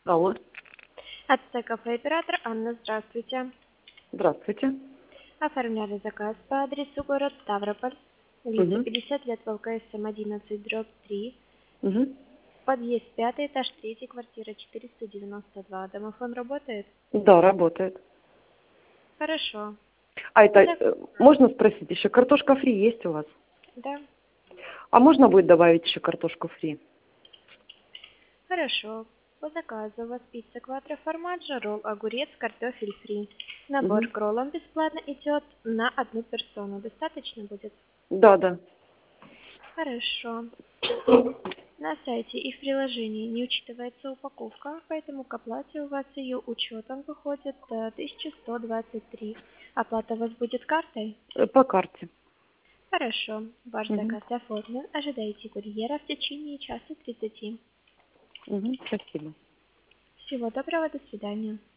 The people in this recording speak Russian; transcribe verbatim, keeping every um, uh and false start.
Алло, От кафе оператор Анна, здравствуйте. здравствуйте. Оформляли заказ по адресу город Ставрополь, улица Угу, пятьдесят лет ВЛКСМ одиннадцать, дробь три, угу. подъезд пятый, этаж третий, квартира четыреста девяносто два. Домофон работает? Да, работает. Хорошо. А это, По э, можно спросить еще, картошка фри есть у вас? Да, А можно будет добавить еще картошку фри? хорошо. По заказу у вас пицца кватро формаджо, ролл огурец, картофель фри. Набор Угу. к роллам бесплатно идет на одну персону. Достаточно будет? Да, да. Хорошо. На сайте и в приложении не учитывается упаковка, поэтому к оплате у вас ее учетом выходит э, тысяча сто двадцать три. Оплата у вас будет картой? Э, По карте. Хорошо. Ваш Угу. заказ оформлен. Ожидайте курьера в течение часа тридцати. Угу. Спасибо. Всего доброго, до свидания.